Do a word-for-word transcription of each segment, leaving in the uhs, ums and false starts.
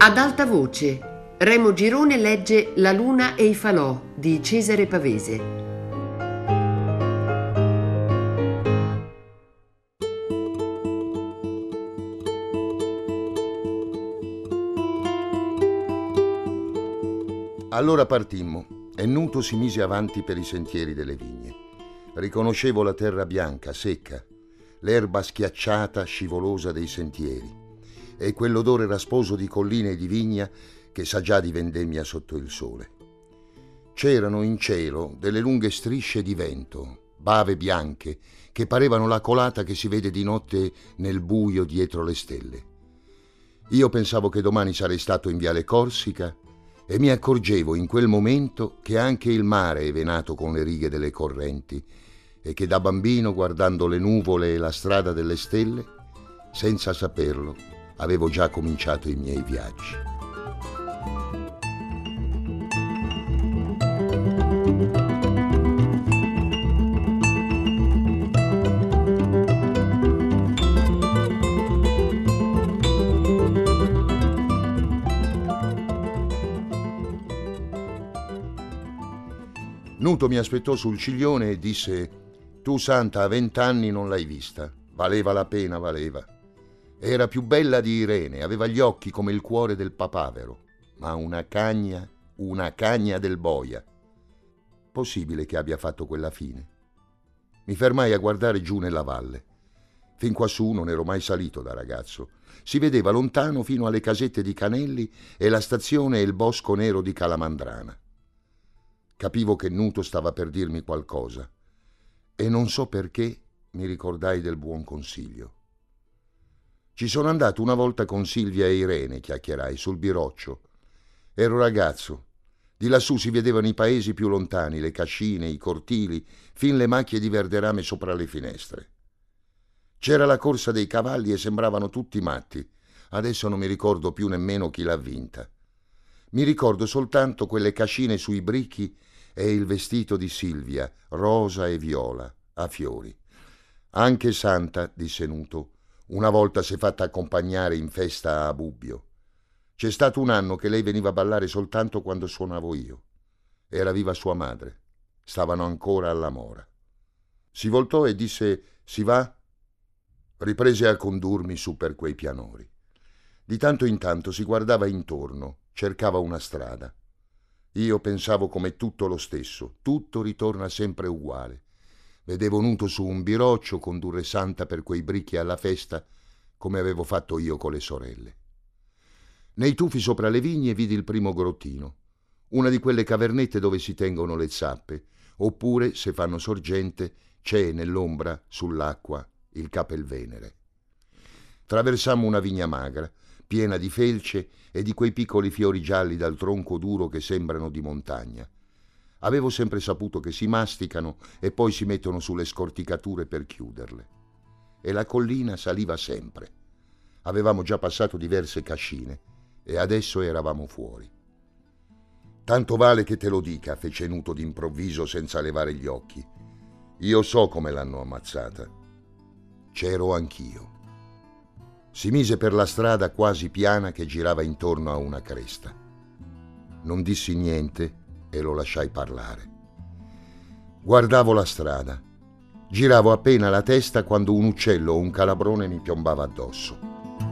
Ad alta voce, Remo Girone legge La luna e i falò di Cesare Pavese. Allora partimmo e Nuto si mise avanti per i sentieri delle vigne. Riconoscevo la terra bianca, secca, l'erba schiacciata, scivolosa dei sentieri e quell'odore rasposo di colline e di vigna che sa già di vendemmia sotto il sole. C'erano in cielo delle lunghe strisce di vento, bave bianche, che parevano la colata che si vede di notte nel buio dietro le stelle. Io pensavo che domani sarei stato in Viale Corsica e mi accorgevo in quel momento che anche il mare è venato con le righe delle correnti e che da bambino, guardando le nuvole e la strada delle stelle, senza saperlo, avevo già cominciato i miei viaggi. Nuto mi aspettò sul ciglione e disse: «Tu, Santa, a vent'anni non l'hai vista. Valeva la pena, valeva. Era più bella di Irene, aveva gli occhi come il cuore del papavero, ma una cagna, una cagna del boia. Possibile che abbia fatto quella fine?» Mi fermai a guardare giù nella valle. Fin quassù non ero mai salito da ragazzo. Si vedeva lontano fino alle casette di Canelli e la stazione e il bosco nero di Calamandrana. Capivo che Nuto stava per dirmi qualcosa e non so perché mi ricordai del buon consiglio. «Ci sono andato una volta con Silvia e Irene», chiacchierai, «sul Biroccio. Ero ragazzo. Di lassù si vedevano i paesi più lontani, le cascine, i cortili, fin le macchie di verderame sopra le finestre. C'era la corsa dei cavalli e sembravano tutti matti. Adesso non mi ricordo più nemmeno chi l'ha vinta. Mi ricordo soltanto quelle cascine sui bricchi e il vestito di Silvia, rosa e viola, a fiori. Anche Santa», disse Nuto, «una volta si è fatta accompagnare in festa a Bubbio. C'è stato un anno che lei veniva a ballare soltanto quando suonavo io. Era viva sua madre. Stavano ancora alla mora». Si voltò e disse: «Si va?» Riprese a condurmi su per quei pianori. Di tanto in tanto si guardava intorno, cercava una strada. Io pensavo come tutto lo stesso, tutto ritorna sempre uguale. Vedevo Nuto su un biroccio condurre Santa per quei bricchi alla festa, come avevo fatto io con le sorelle. Nei tufi sopra le vigne vidi il primo grottino, una di quelle cavernette dove si tengono le zappe, oppure, se fanno sorgente, c'è nell'ombra, sull'acqua, il Capelvenere. Traversammo una vigna magra, piena di felce e di quei piccoli fiori gialli dal tronco duro che sembrano di montagna. Avevo sempre saputo che si masticano e poi si mettono sulle scorticature per chiuderle. E la collina saliva sempre. Avevamo già passato diverse cascine e adesso eravamo fuori. «Tanto vale che te lo dica», fece Nuto d'improvviso senza levare gli occhi. «Io so come l'hanno ammazzata. C'ero anch'io». Si mise per la strada quasi piana che girava intorno a una cresta. Non dissi niente e lo lasciai parlare. Guardavo la strada. Giravo appena la testa quando un uccello o un calabrone mi piombava addosso.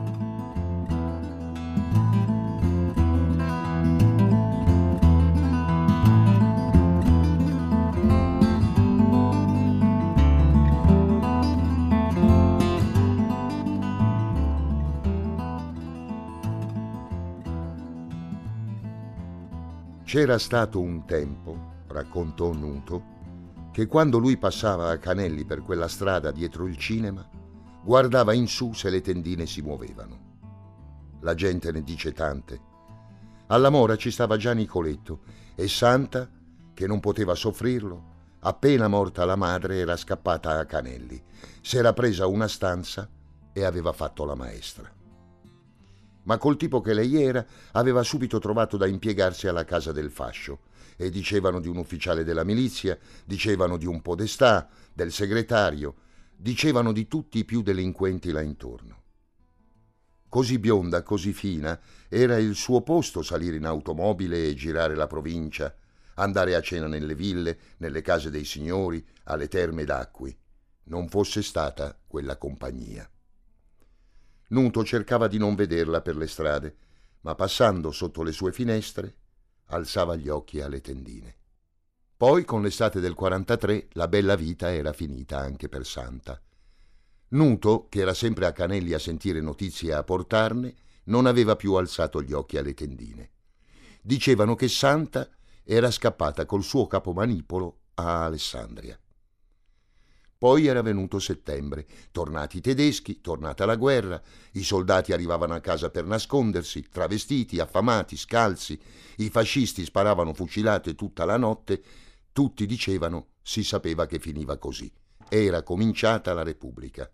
C'era stato un tempo, raccontò Nuto, che quando lui passava a Canelli per quella strada dietro il cinema, guardava in su se le tendine si muovevano. La gente ne dice tante. Alla mora ci stava già Nicoletto e Santa, che non poteva soffrirlo, appena morta la madre era scappata a Canelli, s'era presa una stanza e aveva fatto la maestra. Ma col tipo che lei era, aveva subito trovato da impiegarsi alla casa del fascio, e dicevano di un ufficiale della milizia, dicevano di un podestà, del segretario, dicevano di tutti i più delinquenti là intorno. Così bionda, così fina, era il suo posto salire in automobile e girare la provincia, andare a cena nelle ville, nelle case dei signori, alle terme d'Acqui. Non fosse stata quella compagnia. Nuto cercava di non vederla per le strade, ma passando sotto le sue finestre alzava gli occhi alle tendine. Poi, con l'estate del quarantatré, la bella vita era finita anche per Santa. Nuto, che era sempre a Canelli a sentire notizie e a portarne, non aveva più alzato gli occhi alle tendine. Dicevano che Santa era scappata col suo capomanipolo a Alessandria. Poi era venuto settembre, tornati i tedeschi, tornata la guerra, i soldati arrivavano a casa per nascondersi, travestiti, affamati, scalzi, i fascisti sparavano fucilate tutta la notte, tutti dicevano si sapeva che finiva così. Era cominciata la Repubblica.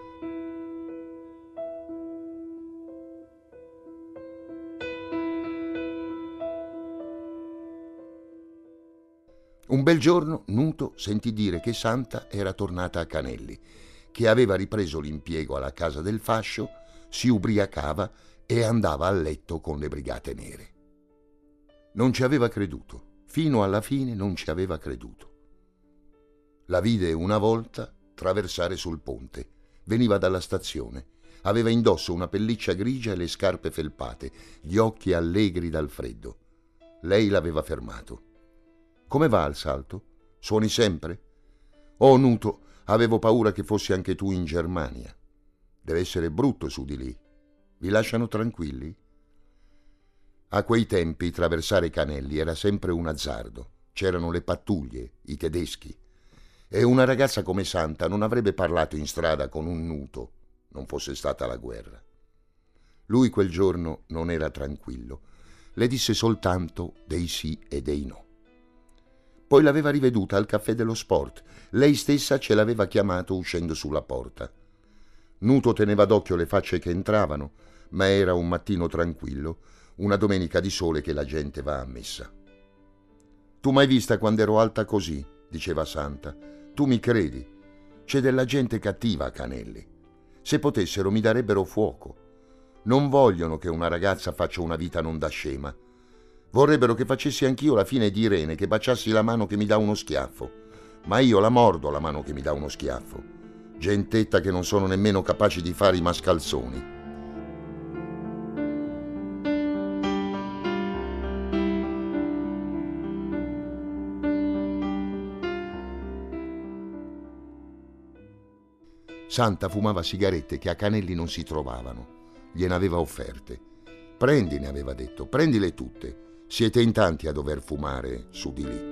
Un bel giorno Nuto sentì dire che Santa era tornata a Canelli, che aveva ripreso l'impiego alla Casa del Fascio, si ubriacava e andava a letto con le Brigate Nere. Non ci aveva creduto, fino alla fine non ci aveva creduto. La vide una volta traversare sul ponte, veniva dalla stazione, aveva indosso una pelliccia grigia e le scarpe felpate, gli occhi allegri dal freddo. Lei l'aveva fermato. Come va al salto? Suoni sempre? Oh, Nuto, avevo paura che fossi anche tu in Germania. Deve essere brutto su di lì. Vi lasciano tranquilli? A quei tempi traversare Canelli era sempre un azzardo. C'erano le pattuglie, i tedeschi. E una ragazza come Santa non avrebbe parlato in strada con un Nuto, non fosse stata la guerra. Lui quel giorno non era tranquillo. Le disse soltanto dei sì e dei no. Poi l'aveva riveduta al caffè dello sport. Lei stessa ce l'aveva chiamato uscendo sulla porta. Nuto teneva d'occhio le facce che entravano, ma era un mattino tranquillo, una domenica di sole che la gente va a messa. Tu mai vista quando ero alta così? Diceva Santa. Tu mi credi? C'è della gente cattiva a Canelli. Se potessero mi darebbero fuoco. Non vogliono che una ragazza faccia una vita non da scema. Vorrebbero che facessi anch'io la fine di Irene, che baciassi la mano che mi dà uno schiaffo. Ma io la mordo la mano che mi dà uno schiaffo. Gentetta che non sono nemmeno capaci di fare i mascalzoni. Santa fumava sigarette che a Canelli non si trovavano. Gliene aveva offerte. Prendine, aveva detto, prendile tutte. Siete in tanti a dover fumare su di lì.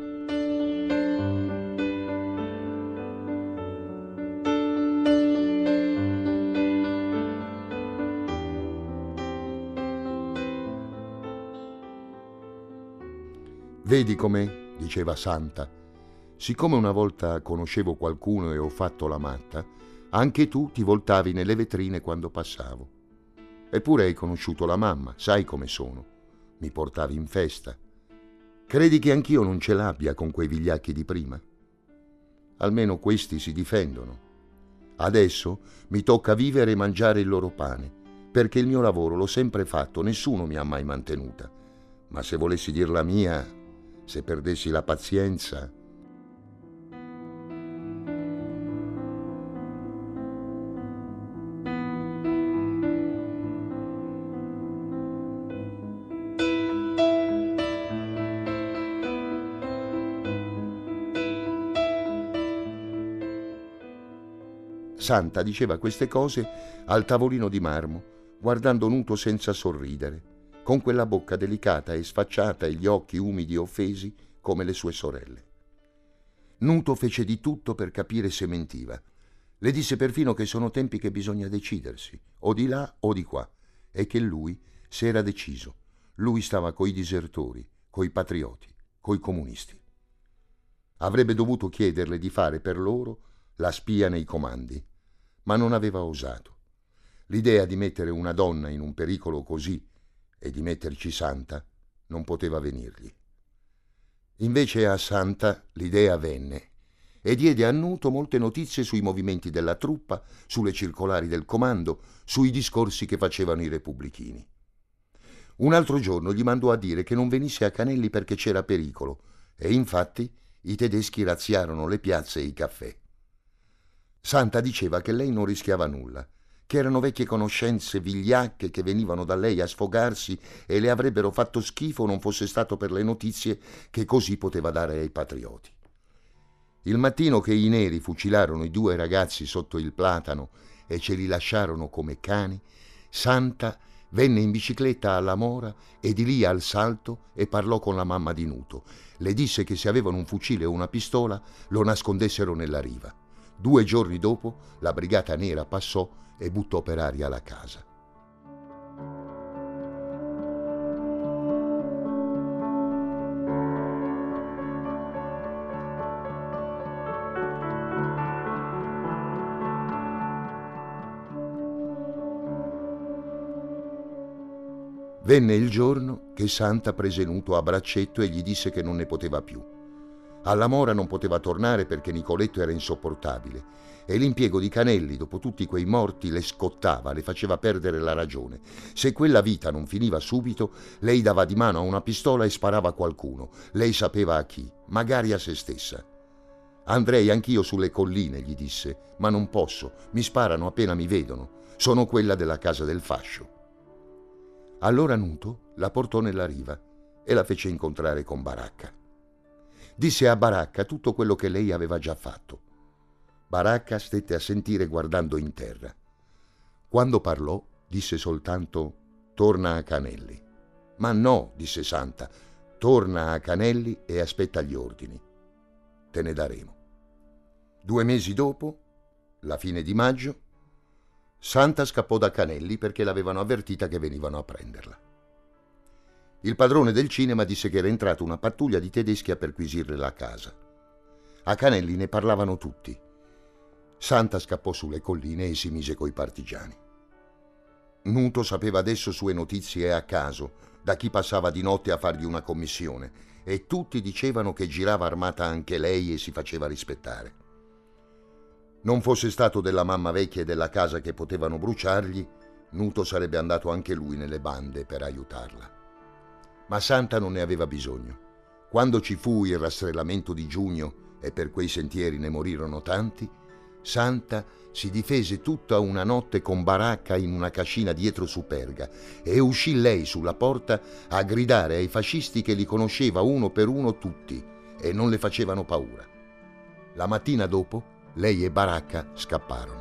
Vedi com'è, diceva Santa. Siccome una volta conoscevo qualcuno e ho fatto la matta, anche tu ti voltavi nelle vetrine quando passavo. Eppure hai conosciuto la mamma, sai come sono. Mi portavi in festa. Credi che anch'io non ce l'abbia con quei vigliacchi di prima? Almeno questi si difendono. Adesso mi tocca vivere e mangiare il loro pane, perché il mio lavoro l'ho sempre fatto, nessuno mi ha mai mantenuta. Ma se volessi dir la mia, se perdessi la pazienza... Santa diceva queste cose al tavolino di marmo, guardando Nuto senza sorridere, con quella bocca delicata e sfacciata e gli occhi umidi e offesi come le sue sorelle. Nuto fece di tutto per capire se mentiva. Le disse perfino che sono tempi che bisogna decidersi, o di là o di qua, e che lui si era deciso. Lui stava coi disertori, coi patrioti, coi comunisti. Avrebbe dovuto chiederle di fare per loro la spia nei comandi, ma non aveva osato. L'idea di mettere una donna in un pericolo così e di metterci Santa non poteva venirgli. Invece a Santa l'idea venne e diede a Nuto molte notizie sui movimenti della truppa, sulle circolari del comando, sui discorsi che facevano i repubblichini. Un altro giorno gli mandò a dire che non venisse a Canelli perché c'era pericolo, e infatti i tedeschi razziarono le piazze e i caffè. Santa diceva che lei non rischiava nulla, che erano vecchie conoscenze vigliacche che venivano da lei a sfogarsi e le avrebbero fatto schifo non fosse stato per le notizie che così poteva dare ai patrioti. Il mattino che i neri fucilarono i due ragazzi sotto il platano e ce li lasciarono come cani, Santa venne in bicicletta alla Mora e di lì al Salto e parlò con la mamma di Nuto. Le disse che se avevano un fucile o una pistola lo nascondessero nella riva. Due giorni dopo la brigata nera passò e buttò per aria la casa. Venne il giorno che Santa prese Nuto a braccetto e gli disse che non ne poteva più. Alla Mora non poteva tornare perché Nicoletto era insopportabile e l'impiego di Canelli, dopo tutti quei morti, le scottava, le faceva perdere la ragione. Se quella vita non finiva subito, lei dava di mano a una pistola e sparava a qualcuno. Lei sapeva a chi, magari a se stessa. Andrei anch'io sulle colline, gli disse, ma non posso, mi sparano appena mi vedono. Sono quella della casa del fascio. Allora Nuto la portò nella riva e la fece incontrare con Baracca. Disse a Baracca tutto quello che lei aveva già fatto. Baracca stette a sentire guardando in terra. Quando parlò, disse soltanto «Torna a Canelli». «Ma no», disse Santa, «torna a Canelli e aspetta gli ordini. Te ne daremo». Due mesi dopo, la fine di maggio, Santa scappò da Canelli perché l'avevano avvertita che venivano a prenderla. Il padrone del cinema disse che era entrata una pattuglia di tedeschi a perquisirle la casa. A Canelli ne parlavano tutti. Santa scappò sulle colline e si mise coi partigiani. Nuto sapeva adesso sue notizie a caso, da chi passava di notte a fargli una commissione, e tutti dicevano che girava armata anche lei e si faceva rispettare. Non fosse stato della mamma vecchia e della casa che potevano bruciargli, Nuto sarebbe andato anche lui nelle bande per aiutarla. Ma Santa non ne aveva bisogno. Quando ci fu il rastrellamento di giugno e per quei sentieri ne morirono tanti, Santa si difese tutta una notte con Baracca in una cascina dietro Superga e uscì lei sulla porta a gridare ai fascisti che li conosceva uno per uno tutti e non le facevano paura. La mattina dopo lei e Baracca scapparono.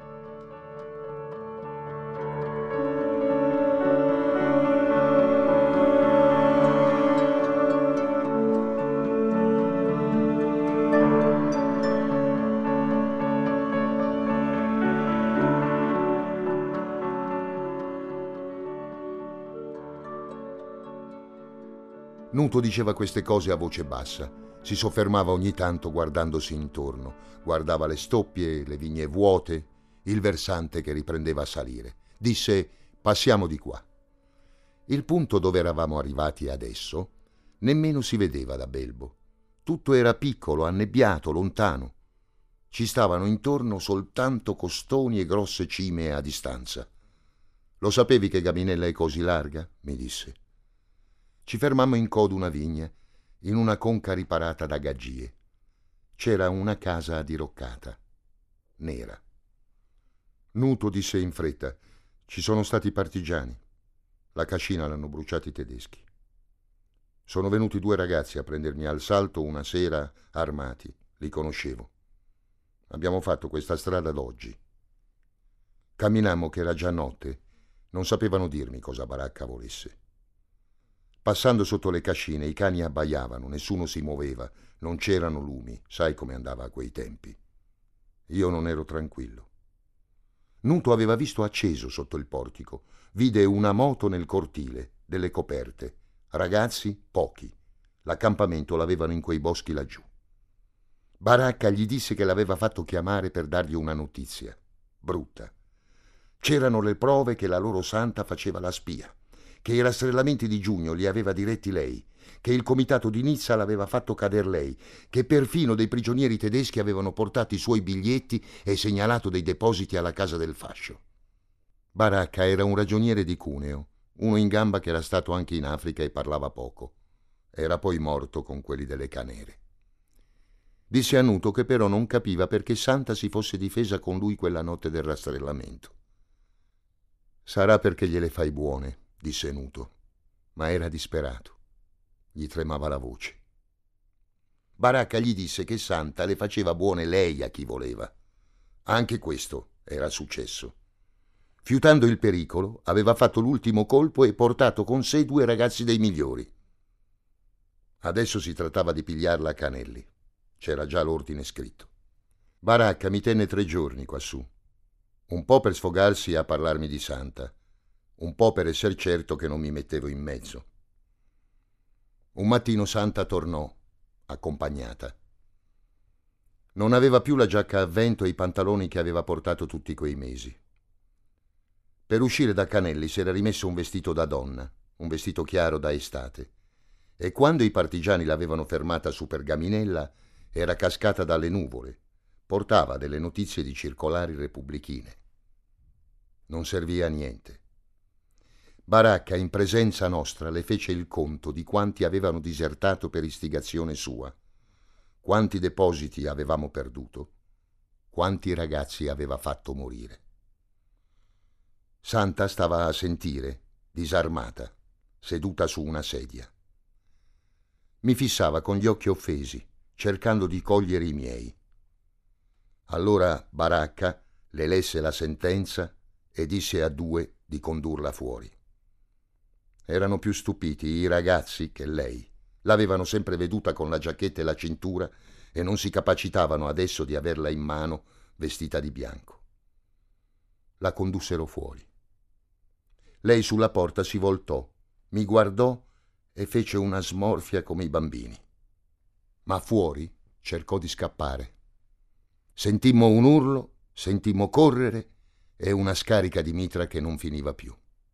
Nuto diceva queste cose a voce bassa. Si soffermava ogni tanto guardandosi intorno, guardava le stoppie, le vigne vuote, il versante che riprendeva a salire. Disse: «Passiamo di qua». Il punto dove eravamo arrivati adesso nemmeno si vedeva da Belbo. Tutto era piccolo, annebbiato, lontano. Ci stavano intorno soltanto costoni e grosse cime a distanza. «Lo sapevi che Gabinella è così larga?» mi disse. Ci fermammo in coda una vigna, in una conca riparata da gaggie. C'era una casa diroccata, nera. Nuto disse in fretta: «Ci sono stati partigiani. La cascina l'hanno bruciata i tedeschi. Sono venuti due ragazzi a prendermi al Salto una sera armati. Li conoscevo. Abbiamo fatto questa strada d'oggi. Camminammo che era già notte. Non sapevano dirmi cosa Baracca volesse. Passando sotto le cascine i cani abbaiavano, nessuno si muoveva, non c'erano lumi, sai come andava a quei tempi. Io non ero tranquillo. Nuto aveva visto acceso sotto il portico, vide una moto nel cortile, delle coperte, ragazzi pochi. L'accampamento l'avevano in quei boschi laggiù. Baracca gli disse che l'aveva fatto chiamare per dargli una notizia, brutta. C'erano le prove che la loro Santa faceva la spia, che i rastrellamenti di giugno li aveva diretti lei, che il comitato di Nizza l'aveva fatto cader lei, che perfino dei prigionieri tedeschi avevano portato i suoi biglietti e segnalato dei depositi alla casa del fascio. Baracca era un ragioniere di Cuneo, uno in gamba che era stato anche in Africa e parlava poco. Era poi morto con quelli delle Canere. Disse a Nuto che però non capiva perché Santa si fosse difesa con lui quella notte del rastrellamento. «Sarà perché gliele fai buone», disse Nuto, ma era disperato. Gli tremava la voce. Baracca gli disse che Santa le faceva buone lei a chi voleva. Anche questo era successo. Fiutando il pericolo, aveva fatto l'ultimo colpo e portato con sé due ragazzi dei migliori. Adesso si trattava di pigliarla a Canelli. C'era già l'ordine scritto. Baracca mi tenne tre giorni quassù, un po' per sfogarsi a parlarmi di Santa, un po' per esser certo che non mi mettevo in mezzo. Un mattino Santa tornò, accompagnata. Non aveva più la giacca a vento e i pantaloni che aveva portato tutti quei mesi. Per uscire da Canelli si era rimesso un vestito da donna, un vestito chiaro da estate, e quando i partigiani l'avevano fermata su Pergaminella era cascata dalle nuvole, portava delle notizie di circolari repubblichine. Non serviva a niente. Baracca, in presenza nostra, le fece il conto di quanti avevano disertato per istigazione sua, quanti depositi avevamo perduto, quanti ragazzi aveva fatto morire. Santa stava a sentire, disarmata, seduta su una sedia. Mi fissava con gli occhi offesi, cercando di cogliere i miei. Allora Baracca le lesse la sentenza e disse a due di condurla fuori. Erano più stupiti i ragazzi che lei. L'avevano sempre veduta con la giacchetta e la cintura e non si capacitavano adesso di averla in mano vestita di bianco. La condussero fuori. Lei sulla porta si voltò, mi guardò e fece una smorfia come i bambini. Ma fuori cercò di scappare. Sentimmo un urlo, sentimmo correre e una scarica di mitra che non finiva più.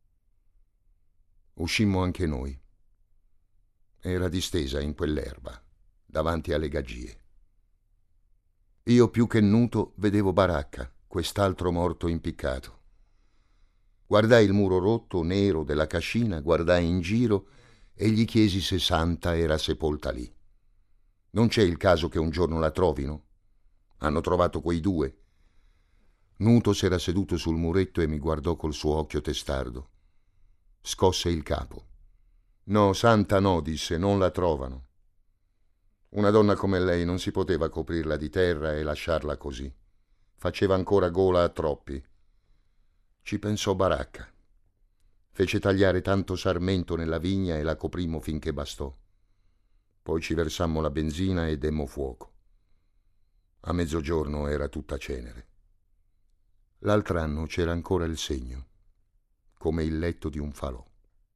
Uscimmo anche noi. Era distesa in quell'erba, davanti alle gaggie. Io più che Nuto vedevo Baracca, quest'altro morto impiccato. Guardai il muro rotto, nero, della cascina, guardai in giro e gli chiesi se Santa era sepolta lì. Non c'è il caso che un giorno la trovino? Hanno trovato quei due. Nuto s'era seduto sul muretto e mi guardò col suo occhio testardo. Scosse il capo. No, Santa no, disse, non la trovano. Una donna come lei non si poteva coprirla di terra e lasciarla così. Faceva ancora gola a troppi. Ci pensò Baracca. Fece tagliare tanto sarmento nella vigna e la coprimmo finché bastò. Poi ci versammo la benzina e demmo fuoco. A mezzogiorno era tutta cenere. L'altro anno c'era ancora il segno, come il letto di un falò.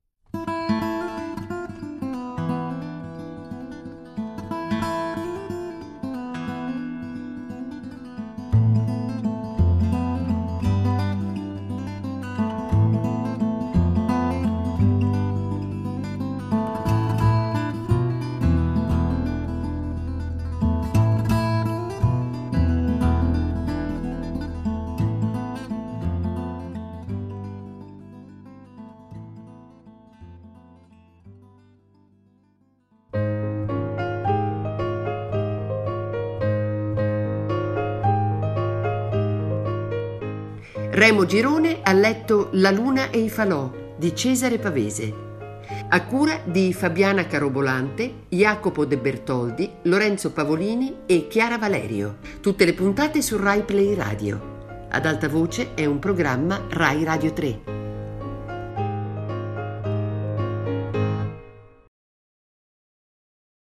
Remo Girone ha letto La luna e i falò di Cesare Pavese, a cura di Fabiana Carobolante, Jacopo De Bertoldi, Lorenzo Pavolini e Chiara Valerio. Tutte le puntate su Rai Play Radio. Ad alta voce è un programma Rai Radio tre.